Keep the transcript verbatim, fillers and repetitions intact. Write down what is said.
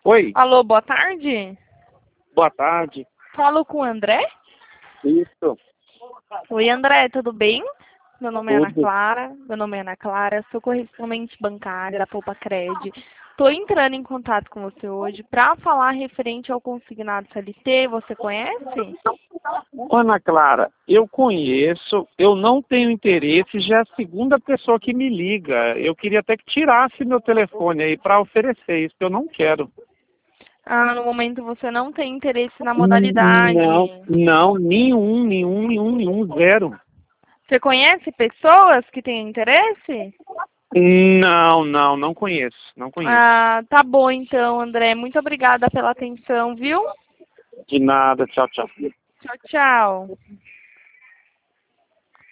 Oi, Alô, boa tarde. boa tarde. Falo com o André? Isso, Oi, André, tudo bem? Meu nome é Ana tudo. Clara. Meu nome é Ana Clara, sou correspondente bancária da Poupa Cred. Estou entrando em contato com você hoje para falar referente ao consignado C L T. Você conhece? Ana Clara, eu conheço, eu não tenho interesse, já é a segunda pessoa que me liga. Eu queria até que tirasse meu telefone aí para oferecer isso, que eu não quero. Ah, no momento você não tem interesse na Hum, modalidade. Não, não, nenhum, nenhum, nenhum, nenhum, zero. Você conhece pessoas que têm interesse? Não, não, não conheço, não conheço. Ah, tá bom então, André. Muito obrigada pela atenção, viu? De nada, tchau, tchau. Tchau, tchau.